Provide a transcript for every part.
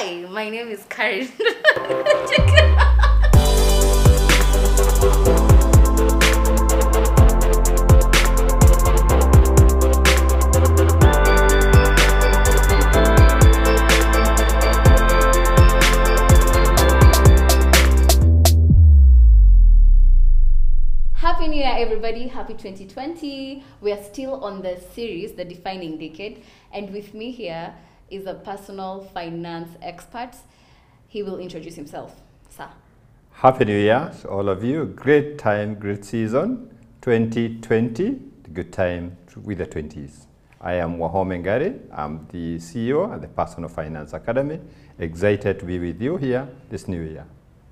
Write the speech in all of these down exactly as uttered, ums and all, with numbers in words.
Hi, my name is Karen. Happy New Year, everybody. Happy twenty twenty. We are still on the series, The Defining Decade. And with me here is a personal finance expert. He will introduce himself. Sir. Happy New Year to all of you. Great time, great season. twenty twenty, good time with the twenties. I am Wahome Ngare. I'm the C E O at the Personal Finance Academy. Excited to be with you here this new year.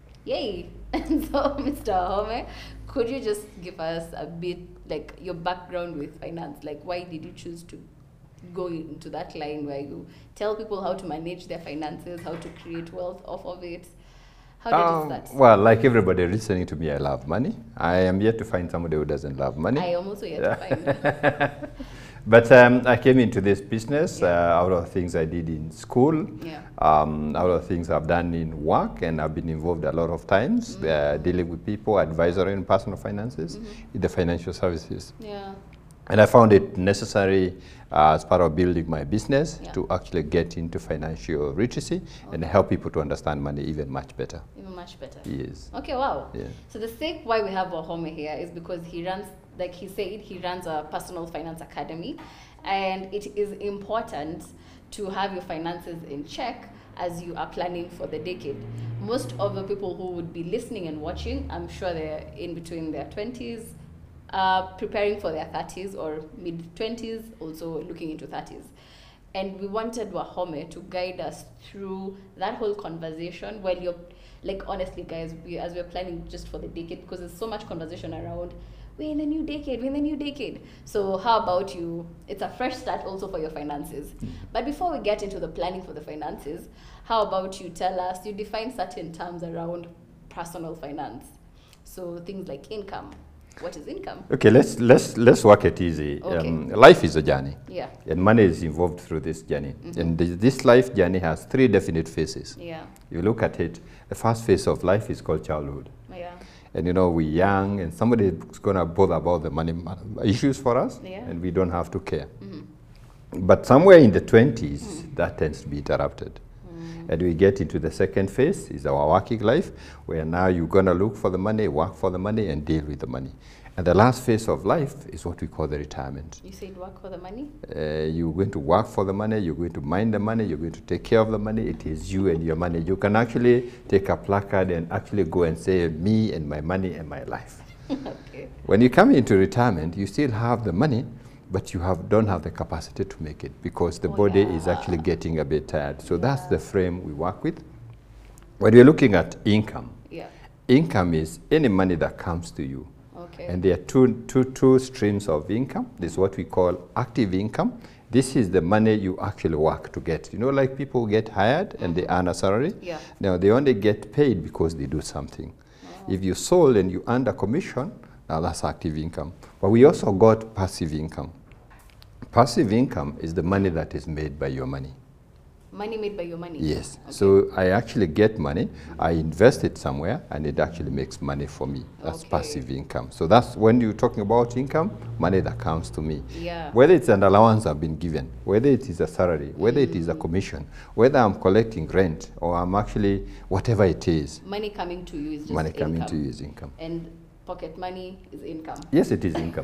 Yay! And so, Mister Wahome, could you just give us a bit, like, your background with finance? Like, why did you choose to go into that line where you tell people how to manage their finances, how to create wealth off of it? How did Um, it start? well, like everybody listening to me, I love money. I am yet to find somebody who doesn't love money. I am also yet to find. But um, I came into this business Yeah. uh, out of things I did in school, Yeah. um, out of things I've done in work, and I've been involved a lot of times Mm-hmm. uh, dealing with people, advisory in personal finances, Mm-hmm. in the financial services. Yeah. And I found it necessary uh, as part of building my business Yeah. to actually get into financial literacy and help people to understand money even much better. Even much better. Yes. Okay, wow. Yeah. So the sake why we have Wahome here is because he runs, like he said, he runs a personal finance academy, and it is important to have your finances in check as you are planning for the decade. Most of the people who would be listening and watching, I'm sure they're in between their twenties, uh, preparing for their thirties, or mid twenties, also looking into thirties. And we wanted Wahome to guide us through that whole conversation while you're, like, honestly, guys, we, as we're planning just for the decade, because there's so much conversation around, we're in the new decade, we're in the new decade. So how about you, it's a fresh start also for your finances. But before we get into the planning for the finances, how about you tell us, you define certain terms around personal finance. So things like income. What is income? Okay, let's let's let's work it easy. Okay. Um, life is a journey, Yeah. and money is involved through this journey. And this, this life journey has three definite phases. Yeah. You look at it. The first phase of life is called childhood, Yeah. and you know we're young, and somebody is gonna bother about the money ma- issues for us, Yeah. and we don't have to care. Mm-hmm. But somewhere in the twenties, Mm. that tends to be interrupted. And we get into the second phase, is our working life, where now you're going to look for the money, work for the money, and deal with the money. And the last phase of life is what we call the retirement. You said work for the money? Uh, you're going to work for the money, you're going to mind the money, you're going to take care of the money. It is you and your money. You can actually take a placard and actually go and say, me and my money and my life. Okay. When you come into retirement, you still have the money, but you have, don't have the capacity to make it because the Oh, body yeah. is actually getting a bit tired. So Yeah. that's the frame we work with. When we're looking at income, Yeah. income is any money that comes to you. Okay. And there are two, two, two streams of income. This is what we call active income. This is the money you actually work to get. You know, like people get hired and they earn a salary. Yeah. Now, they only get paid because they do something. Oh. If you sold and you earned a commission, now that's active income. But we also got passive income. Passive income is the money that is made by your money. Money made by your money? Yes. Okay. So I actually get money, I invest it somewhere, and it actually makes money for me. That's Okay. passive income. So that's when you're talking about income, money that comes to me. Yeah. Whether it's an allowance I've been given, whether it is a salary, whether it is a commission, whether I'm collecting rent, or I'm actually, whatever it is, Money coming to you is just money coming income. to you is income. And pocket money is income. Yes, it is income.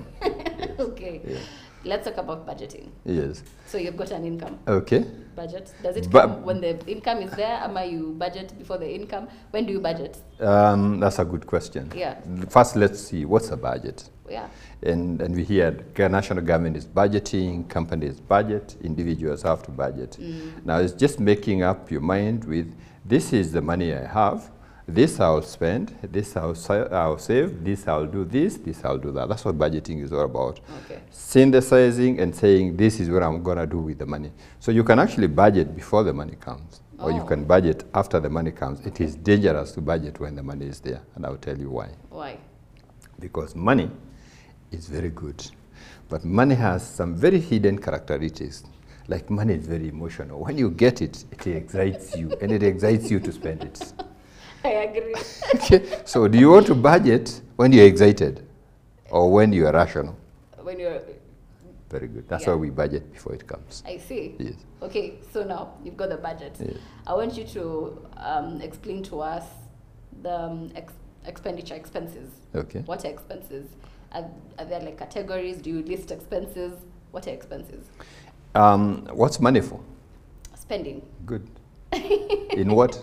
Okay. Yeah. Let's talk about budgeting. Yes. So you've got an income Okay. budget. Does it Bu- come when the income is there? Am I you budget before the income? When do you budget? Um, that's a good question. Yeah. First, let's see, what's a budget? Yeah. And, and we hear the national government is budgeting, companies budget, individuals have to budget. Mm. Now it's just making up your mind with, this is the money I have, this I'll spend, this I'll, sa- I'll save, this I'll do this, this I'll do that. That's what budgeting is all about. Okay. Synthesizing and saying, this is what I'm going to do with the money. So you can actually budget before the money comes, or you Oh. can budget after the money comes. It is dangerous to budget when the money is there, and I'll tell you why. Why? Because money is very good, but money has some very hidden characteristics. like money is very emotional. When you get it, it excites you, and it excites you to spend it. I agree. Okay. So do you want to budget when you're excited or when you are rational? When you're... Very good. That's Yeah. why we budget before it comes. I see. Yes. Okay, so now you've got the budget. Yes. I want you to um, explain to us the um, ex expenditure expenses. Okay. What are expenses? Are, are there like categories? Do you list expenses? What are expenses? Um, what's money for? Spending. Good. In what?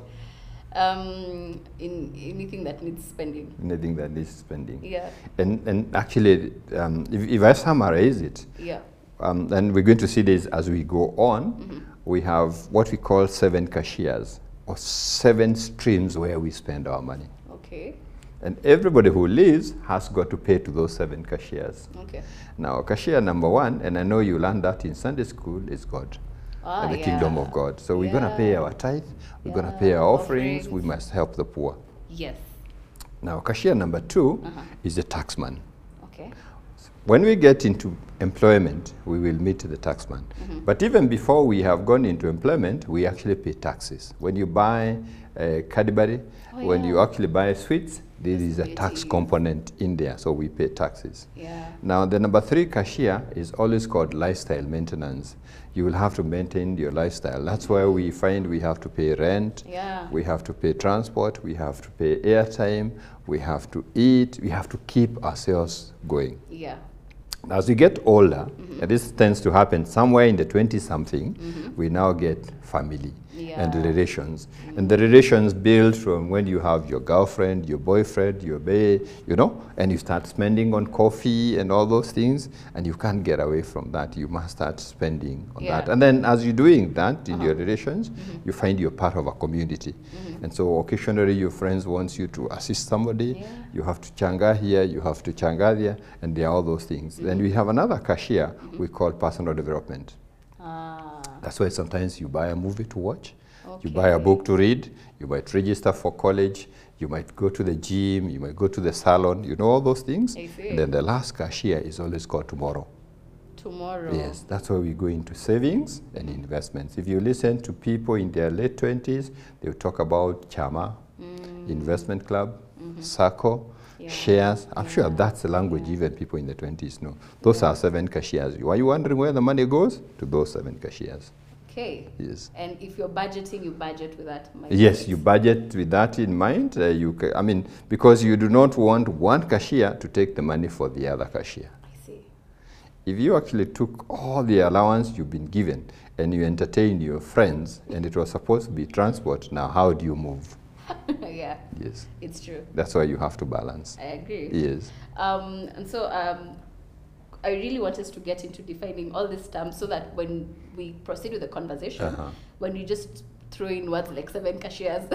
Um, in anything that needs spending. Anything that needs spending. Yeah. And, and actually, um, if, if I summarize it, Yeah. um, and we're going to see this as we go on, Mm-hmm. we have what we call seven cashiers, or seven streams where we spend our money. Okay. And everybody who lives has got to pay to those seven cashiers. Okay. Now, cashier number one, and I know you learned that in Sunday school, is God. Ah, And the yeah. kingdom of God. So we're going to pay Yeah. our tithe, we're going to Yeah, pay our offerings, offerings. we must help the poor. Yes. Now, cashier number two Uh-huh. is the taxman. Okay. When we get into employment, we will meet the taxman. Mm-hmm. But even before we have gone into employment, we actually pay taxes. When you buy a Cadbury, Oh, when yeah. you actually buy sweets, there There's is a tax V A T. component in there, so we pay taxes. Yeah. Now, the number three cashier is always called lifestyle maintenance. You will have to maintain your lifestyle. That's why we find we have to pay rent, Yeah. we have to pay transport, we have to pay airtime, we have to eat, we have to keep ourselves going. Yeah. As we get older, Mm-hmm. and this tends to happen somewhere in the twenty-something, mm-hmm. we now get family and Yeah. relations. Mm-hmm. And the relations build from when you have your girlfriend, your boyfriend, your bae, you know, and you start spending on coffee and all those things, and you can't get away from that. You must start spending on Yeah. that. And then as you're doing that in Uh-huh. your relations, Mm-hmm. you find you're part of a community. Mm-hmm. And so occasionally your friends want you to assist somebody, Yeah. you have to changa here, you have to changa there, and there are all those things. Then we have another cashier Mm-hmm. we call personal development. Ah. That's why sometimes you buy a movie to watch, you Okay. buy a book to read, you might register for college, you might go to the gym, you might go to the salon, you know all those things. I see. And then the last cashier is always called tomorrow. Tomorrow. Yes, that's why we go into savings and investments. If you listen to people in their late twenties, they'll talk about Chama, Mm. investment club, Mm-hmm. circle, Yeah. shares. I'm sure Yeah. that's the language even people in the twenties know. Those are seven cashiers. Are you wondering where the money goes? To those seven cashiers. Okay. Yes. And if you're budgeting, you budget with that mindset. Yes, you budget with that in mind. Uh, you, ca- I mean, because you do not want one cashier to take the money for the other cashier. I see. If you actually took all the allowance you've been given and you entertained your friends and it was supposed to be transport, now how do you move? Yeah. Yes, It's true. that's why you have to balance. I agree. Yes. Um, and so um, I really want us to get into defining all these terms so that when we proceed with the conversation, Uh-huh. when we just throw in words like seven cashiers.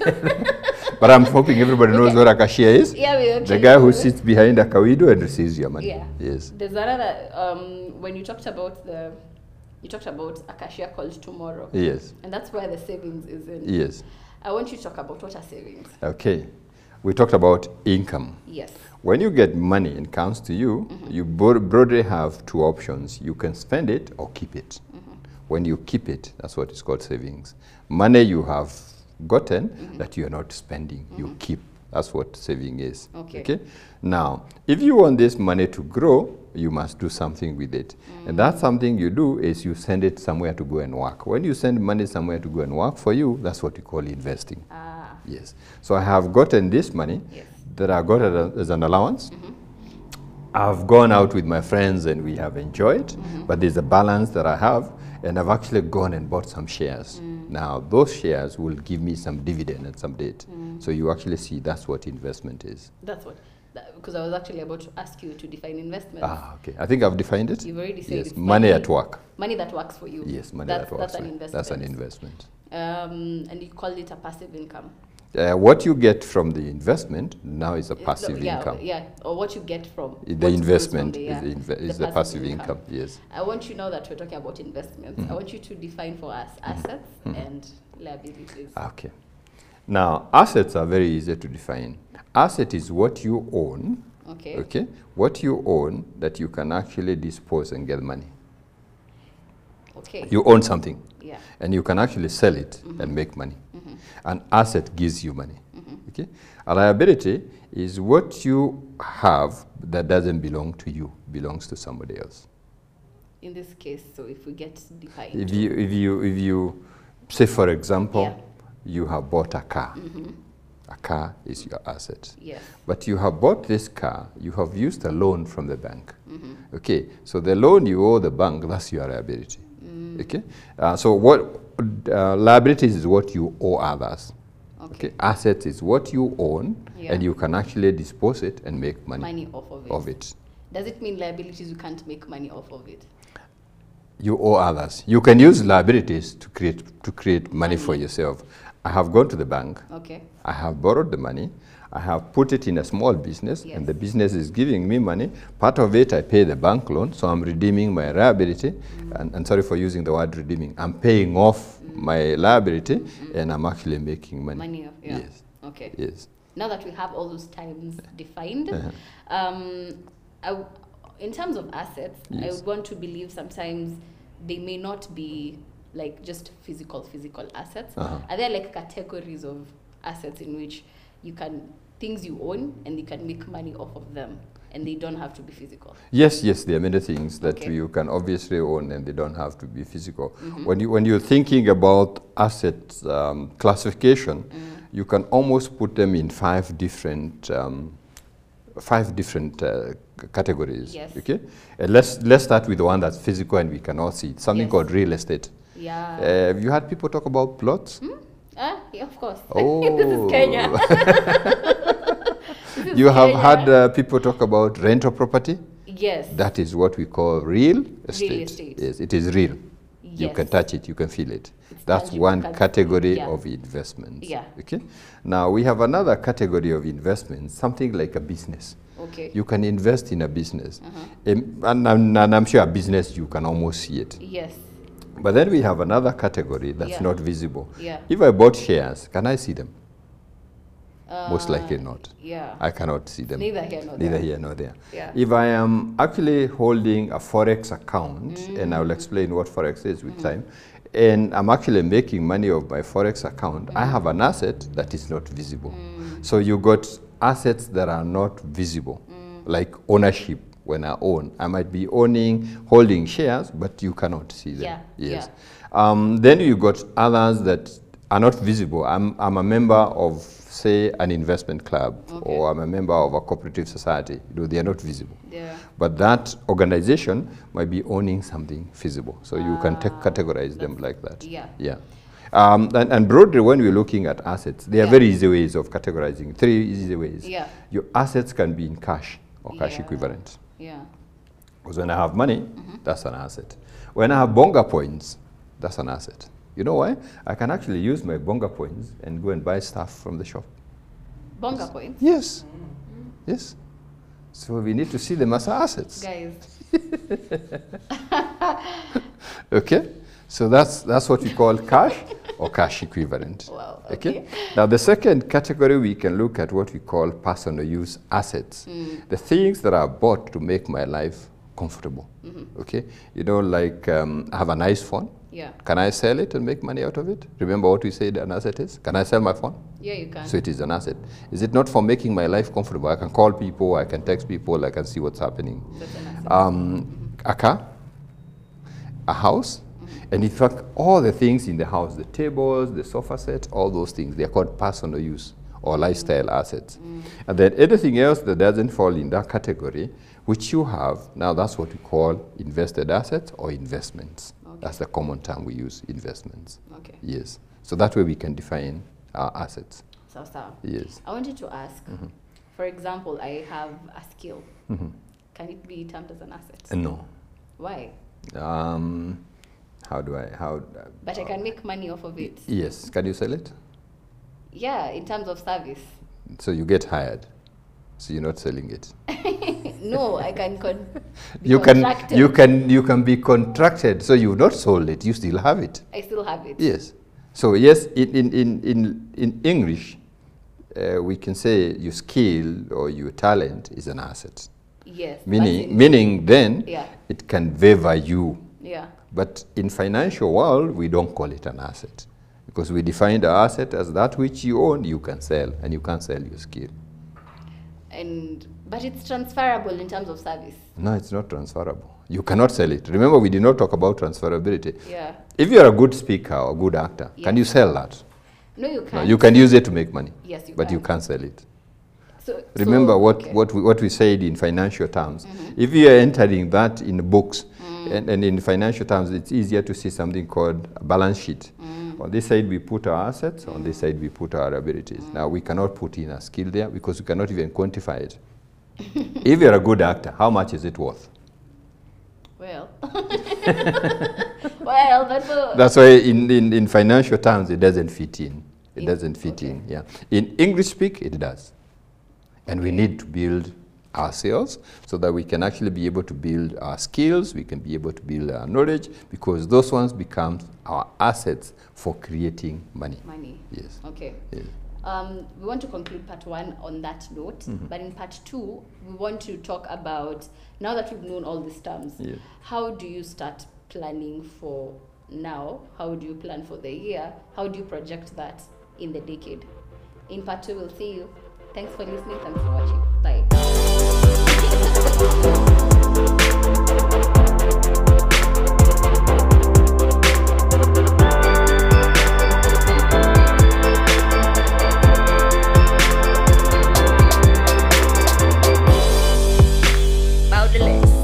But I'm hoping everybody knows Okay. what a cashier is. Yeah, we The actually guy who do. sits behind a kawido and receives your money. Yeah. Yes. There's another, um, when you talked about the, you talked about a cashier called Tomorrow. Yes. And that's where the savings is in. Yes. I want you to talk about what are savings. Okay. We talked about income. Yes. When you get money and comes to you, Mm-hmm. you bro- broadly have two options. You can spend it or keep it. Mm-hmm. When you keep it, that's what is called savings. Money you have gotten Mm-hmm. that you are not spending, you keep. That's what saving is. Okay. Now, if you want this money to grow, you must do something with it. Mm. And that something you do is you send it somewhere to go and work. When you send money somewhere to go and work for you, that's what you call investing. Ah, Yes. So I have gotten this money yes. that I got as as an allowance. I've gone out with my friends and we have enjoyed, but there's a balance that I have, and I've actually gone and bought some shares. Now, those shares will give me some dividend at some date. So you actually see that's what investment is. That's what, that, because I was actually about to ask you to define investment. Ah, okay. I think I've defined it. You've already said Yes, it's money at work. Money that works for you. Yes, money that's, that works. That's an for you. investment. That's an investment. Um, and you call it a passive income. Uh, what you get from the investment now is a Uh, passive yeah, income. Yeah, or what you get from The what you use investment from the, is, yeah, the, inve- is the passive income. Yes. I want you now that we're talking about investments, I want you to define for us assets and liabilities. Okay. Now, assets are very easy to define. Asset is what you own, Okay. okay? What you own that you can actually dispose and get money. Okay. You own something. Yeah. And you can actually sell it Mm-hmm. and make money. Mm-hmm. An asset gives you money. Mm-hmm. Okay? A liability is what you have that doesn't belong to you, belongs to somebody else. In this case, so if we get defined. If you, if you, if you say, for example, Yeah. you have bought a car. Mm-hmm. A car is your asset. Yes. But you have bought this car, you have used a loan from the bank. Mm-hmm. Okay, so the loan you owe the bank, that's your liability. Mm. Okay, uh, so what uh, liabilities is what you owe others. Okay. Okay, assets is what you own, Yeah. and you can actually dispose it and make money, Money off of it. of it. Does it mean liabilities you can't make money off of it? You owe others. You can use liabilities to create to create money, Money. for yourself. I have gone to the bank. Okay. I have borrowed the money. I have put it in a small business, Yes. and the business is giving me money. Part of it I pay the bank loan, so I'm redeeming my liability. Mm. And, and sorry for using the word redeeming. I'm paying off mm. my liability, mm. and I'm actually making money. Money, off, yeah. Yes. Okay. Yes. Now that we have all those times defined, Uh-huh. um, I w in terms of assets, I Yes. would want to believe sometimes they may not be like just physical, physical assets. Uh-huh. Are there like categories of assets in which you can, things you own and you can make money off of them and they don't have to be physical? Yes, yes, there are many things that Okay. you can obviously own, and they don't have to be physical. Mm-hmm. When you when you're thinking about asset um, classification, Mm. you can almost put them in five different um, five different uh, categories. Yes. Okay, and let's let's start with the one that's physical and we cannot see it. Something Yes. called real estate. Yeah. Uh, have you had people talk about plots? Hmm? Ah, yeah, of course. Oh. This is Kenya. This is You have Kenya. had uh, people talk about rental property. Yes. That is what we call real estate. estate. Yes, it is real. You Yes. can touch it, you can feel it. It's That's tangible, one can- category yeah. of investments. Yeah. Okay. Now we have another category of investments, something like a business. Okay. You can invest in a business, Uh-huh. Um, and, and, and I'm sure a business you can almost see it. Yes. But then we have another category that's Yeah. not visible. Yeah. If I bought shares, can I see them? Most Uh, likely not. Yeah. I cannot see them. Neither here nor Neither there. here nor there. Yeah. If I am actually holding a Forex account, Mm. and I will explain what Forex is with mm. time, and I'm actually making money of my Forex account, mm. I have an asset that is not visible. Mm. So you got assets that are not visible, mm. like ownership. When I own, I might be owning, holding shares, but you cannot see them. Yeah. Yes. Yeah. Um, then you got others that are not visible. I'm, I'm a member of, say, an investment club, Okay. or I'm a member of a cooperative society. You know, they are not visible. Yeah. But that organization might be owning something visible. So you can Ah, categorize them like that. Yeah. Yeah. Um, and, and broadly, when we're looking at assets, there are Yeah. very easy ways of categorizing, three easy ways. Yeah. Your assets can be in cash or cash Yeah. equivalent. Yeah. Because when I have money, Mm-hmm. that's an asset. When I have bonga points, that's an asset. You know why? I can actually use my bonga points and go and buy stuff from the shop. Bonga points. Yes. Yes. So we need to see them as assets. Guys. Okay? So that's, that's what we call cash or cash equivalent. Wow. Okay? Okay. Now the second category, we can look at what we call personal use assets. Mm. The things that are bought to make my life comfortable. Mm-hmm. Okay? You know, like um, I have a nice phone. Yeah. Can I sell it and make money out of it? Remember what we said an asset is? Can I sell my phone? Yeah, you can. So it is an asset. Is it not for making my life comfortable? I can call people, I can text people, I can see what's happening. That's an asset. Um, mm-hmm. A car, a house, mm-hmm. and in fact, all the things in the house, the tables, the sofa set, all those things, they are called personal use or lifestyle mm-hmm. assets. Mm-hmm. And then anything else that doesn't fall in that category, which you have, now that's what we call invested assets or investments. Okay. That's the common term we use, investments. Okay. Yes. So that way we can define our assets. So, so. Yes. I wanted to ask, mm-hmm. for example, I have a skill. Mm-hmm. Can it be termed as an asset? Uh, no. Why? Um, how do I, how? Uh, but I can make money off of it. Yes. Can you sell it? Yeah, in terms of service. So you get hired. So you're not selling it. No, I can con be you can contracted. you can you can be contracted. So you've not sold it. You still have it. I still have it. Yes. So yes, in in in in, in English, uh, we can say your skill or your talent is an asset. Yes. Meaning meaning then yeah. it can favor you. Yeah. But in financial world, we don't call it an asset because we define the asset as that which you own, you can sell, and you can't sell your skill. And but it's transferable in terms of service. No, it's not transferable. You cannot sell it. Remember, we did not talk about transferability. Yeah. If you're a good speaker or a good actor, Yes. can you sell that? No, you can't. No, you can use it to make money. Yes, you but can. you can't sell it. So, Remember so, what, okay. what, we, what we said in financial terms. Mm-hmm. If you are entering that in books, mm. and, and in financial terms, it's easier to see something called a balance sheet. Mm. On this side, we put our assets. Mm. On this side, we put our abilities. Mm. Now, we cannot put in a skill there because we cannot even quantify it. If you're a good actor, how much is it worth? Well, well, but for that's why in, in, in financial terms, it doesn't fit in. It in, doesn't fit okay. in, yeah. In English speak, it does. And we need to build our sales so that we can actually be able to build our skills, we can be able to build our knowledge, because those ones become our assets for creating money. Money. Yes. Okay. Yes. Um, we want to conclude part one on that note, mm-hmm. but in part two, we want to talk about, now that we've known all these terms, yeah. how do you start planning for now? How do you plan for the year? How do you project that in the decade? In part two, we'll see you. Thanks for listening. Thanks for watching. Bye.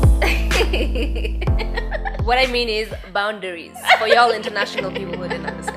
What I mean is boundaries for y'all international people who didn't understand.